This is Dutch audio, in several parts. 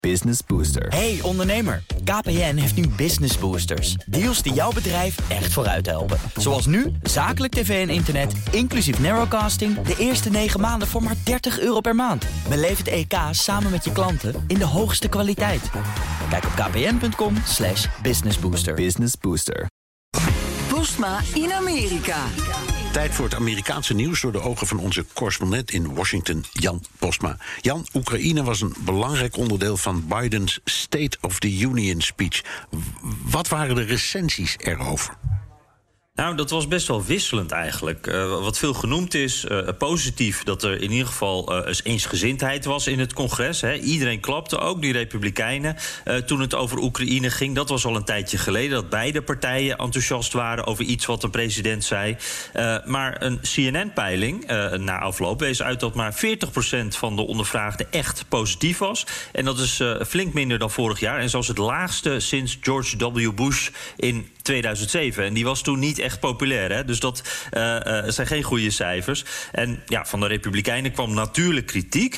Business Booster. Hey ondernemer, KPN heeft nu Business Boosters. Deals die jouw bedrijf echt vooruit helpen. Zoals nu, zakelijk tv en internet, inclusief narrowcasting... de eerste 9 maanden voor maar €30 per maand. Beleef het EK samen met je klanten in de hoogste kwaliteit. Kijk op kpn.com/businessbooster. Business Booster. Postma in Amerika. Tijd voor het Amerikaanse nieuws door de ogen van onze correspondent in Washington, Jan Postma. Jan, Oekraïne was een belangrijk onderdeel van Bidens State of the Union speech. Wat waren de recensies erover? Nou, dat was best wel wisselend eigenlijk. Wat veel genoemd is, positief dat er in ieder geval eensgezindheid was in het congres. Hè. Iedereen klapte, ook die republikeinen, toen het over Oekraïne ging. Dat was al een tijdje geleden, dat beide partijen enthousiast waren over iets wat de president zei. Maar een CNN-peiling na afloop wees uit dat maar 40% van de ondervraagden echt positief was. En dat is flink minder dan vorig jaar. En zelfs het laagste sinds George W. Bush in 2007. En die was toen niet echt populair. Hè? Dus dat zijn geen goede cijfers. En ja, van de Republikeinen kwam natuurlijk kritiek.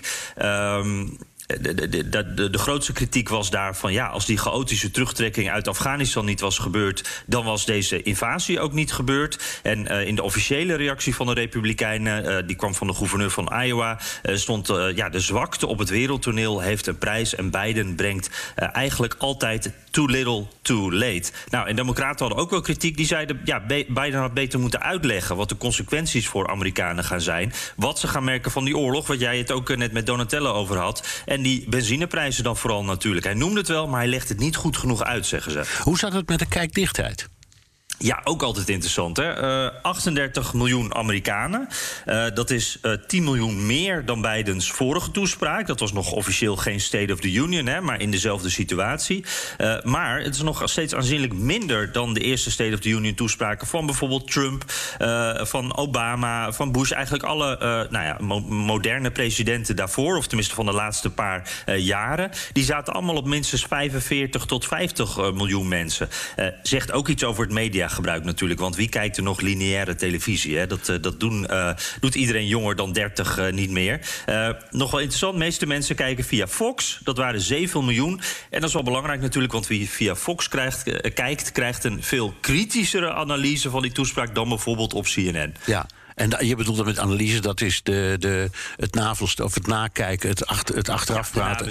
De grootste kritiek was daar van... ja, als die chaotische terugtrekking uit Afghanistan niet was gebeurd... dan was deze invasie ook niet gebeurd. En in de officiële reactie van de Republikeinen... die kwam van de gouverneur van Iowa... stond de zwakte op het wereldtoneel heeft een prijs... en Biden brengt eigenlijk altijd too little, too late. Nou, en democraten hadden ook wel kritiek. Die zeiden, ja, Biden had beter moeten uitleggen... wat de consequenties voor Amerikanen gaan zijn. Wat ze gaan merken van die oorlog... wat jij het ook net met Donatello over had... En die benzineprijzen dan vooral natuurlijk. Hij noemde het wel, maar hij legt het niet goed genoeg uit, zeggen ze. Hoe zat het met de kijkdichtheid? Ja, ook altijd interessant, hè? 38 miljoen Amerikanen. Dat is 10 miljoen meer dan Bidens vorige toespraak. Dat was nog officieel geen State of the Union, hè, maar in dezelfde situatie. Maar het is nog steeds aanzienlijk minder dan de eerste State of the Union toespraken... van bijvoorbeeld Trump, van Obama, van Bush. Eigenlijk alle moderne presidenten daarvoor... of tenminste van de laatste paar jaren. Die zaten allemaal op minstens 45 tot 50 miljoen mensen. Zegt ook iets over het mediagebruik natuurlijk. Want wie kijkt er nog lineaire televisie? Hè? Dat doet iedereen jonger dan 30 niet meer. Nog wel interessant, de meeste mensen kijken via Fox. Dat waren 7 miljoen. En dat is wel belangrijk natuurlijk, want wie via Fox kijkt... krijgt een veel kritischere analyse van die toespraak... dan bijvoorbeeld op CNN. Ja. En je bedoelt dat met analyse, dat is het navelsten of het nakijken, het achteraf praten.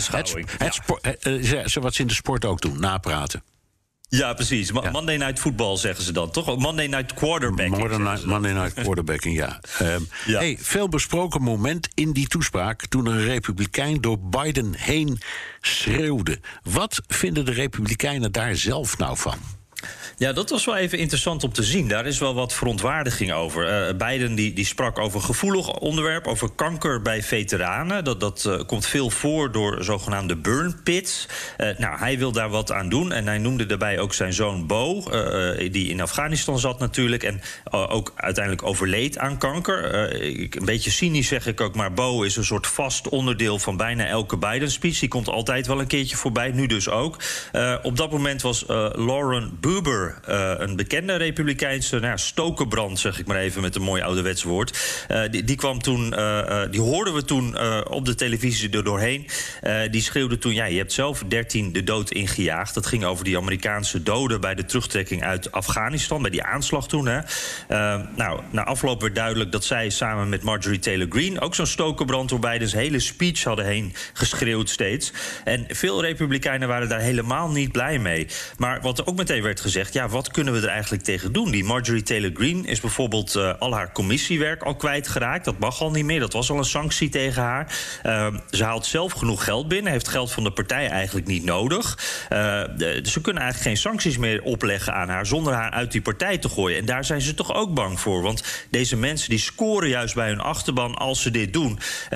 Wat ze in de sport ook doen, napraten. Ja, precies. Monday Night Football zeggen ze dan, toch? Monday Night Quarterbacking. Monday Night Quarterbacking, ja. Hey, veel besproken moment in die toespraak... toen een republikein door Biden heen schreeuwde. Wat vinden de republikeinen daar zelf nou van? Ja, dat was wel even interessant om te zien. Daar is wel wat verontwaardiging over. Biden die sprak over een gevoelig onderwerp, over kanker bij veteranen. Dat komt veel voor door zogenaamde burn pits. Hij wil daar wat aan doen. En hij noemde daarbij ook zijn zoon Bo, die in Afghanistan zat natuurlijk... en ook uiteindelijk overleed aan kanker. Een beetje cynisch zeg ik ook, maar Bo is een soort vast onderdeel... van bijna elke Biden-speech. Die komt altijd wel een keertje voorbij, nu dus ook. Op dat moment was Lauren Boebert... een bekende republikeinse stokenbrand, zeg ik maar even met een mooi ouderwets woord. Die kwam toen, die hoorden we toen op de televisie er doorheen. Die schreeuwde toen, ja, je hebt zelf 13 de dood ingejaagd. Dat ging over die Amerikaanse doden bij de terugtrekking uit Afghanistan, bij die aanslag toen. Hè. Na afloop werd duidelijk dat zij samen met Marjorie Taylor Greene... ook zo'n stokenbrand door Bidens hele speech hadden heen geschreeuwd steeds. En veel republikeinen waren daar helemaal niet blij mee. Maar wat er ook meteen werd gezegd... ja, wat kunnen we er eigenlijk tegen doen? Die Marjorie Taylor Greene is bijvoorbeeld al haar commissiewerk al kwijtgeraakt. Dat mag al niet meer, dat was al een sanctie tegen haar. Ze haalt zelf genoeg geld binnen, heeft geld van de partij eigenlijk niet nodig. Ze kunnen eigenlijk geen sancties meer opleggen aan haar... zonder haar uit die partij te gooien. En daar zijn ze toch ook bang voor. Want deze mensen die scoren juist bij hun achterban als ze dit doen.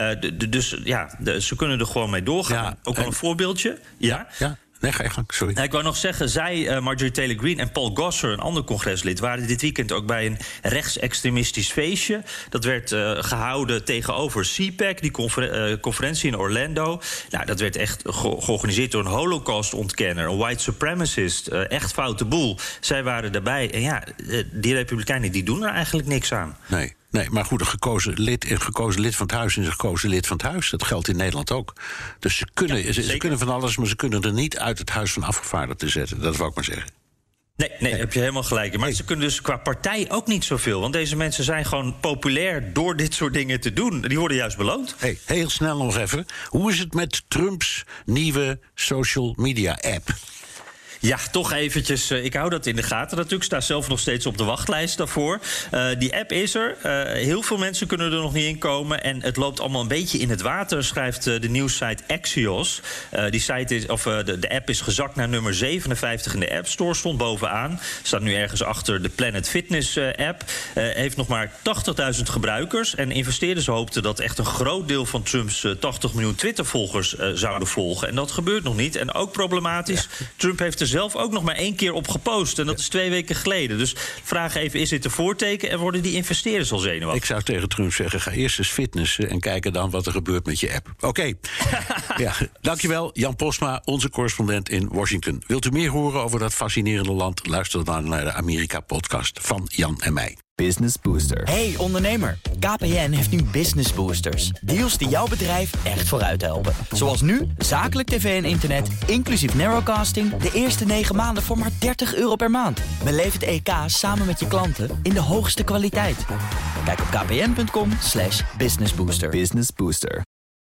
Ze kunnen er gewoon mee doorgaan. Ja, ook al een voorbeeldje. Ja. Nee, ga je gang, sorry. Ik wou nog zeggen, zij, Marjorie Taylor Greene en Paul Gosar... een ander congreslid, waren dit weekend ook bij een rechtsextremistisch feestje. Dat werd gehouden tegenover CPAC, die conferentie in Orlando. Nou, dat werd echt georganiseerd door een Holocaust-ontkenner... een white supremacist, echt foute boel. Zij waren daarbij. En ja, die republikeinen die doen er eigenlijk niks aan. Nee. Nee, maar goed, een gekozen lid van het huis is een gekozen lid van het huis. Dat geldt in Nederland ook. Dus ze kunnen van alles, maar ze kunnen er niet uit het huis van afgevaardigden zetten. Dat wou ik maar zeggen. Nee, heb je helemaal gelijk in. Maar ze kunnen dus qua partij ook niet zoveel. Want deze mensen zijn gewoon populair door dit soort dingen te doen. Die worden juist beloond. Hey, heel snel nog even. Hoe is het met Trumps nieuwe social media app? Ja, toch eventjes. Ik hou dat in de gaten natuurlijk. Ik sta zelf nog steeds op de wachtlijst daarvoor. Die app is er. Heel veel mensen kunnen er nog niet in komen. En het loopt allemaal een beetje in het water, schrijft de nieuwssite Axios. Die site is, de app is gezakt naar nummer 57 in de App Store. Stond bovenaan. Staat nu ergens achter de Planet Fitness app. Heeft nog maar 80.000 gebruikers. En investeerders hoopten dat echt een groot deel van Trumps 80 miljoen Twitter-volgers zouden volgen. En dat gebeurt nog niet. En ook problematisch. Ja. Trump heeft er zelf ook nog maar 1 keer op gepost. En dat is 2 weken geleden. Dus vraag even, is dit een voorteken en worden die investeerders al zenuwachtig? Ik zou tegen Trump zeggen, ga eerst eens fitnessen en kijken dan wat er gebeurt met je app. Oké. Ja, dankjewel, Jan Postma, onze correspondent in Washington. Wilt u meer horen over dat fascinerende land? Luister dan naar de Amerika-podcast van Jan en mij. Business Booster. Hey ondernemer, KPN heeft nu Business Boosters. Deals die jouw bedrijf echt vooruit helpen. Zoals nu, zakelijk tv en internet, inclusief narrowcasting, de eerste 9 maanden voor maar €30 per maand. Beleef het EK samen met je klanten in de hoogste kwaliteit. Kijk op kpn.com/businessbooster. Business Booster.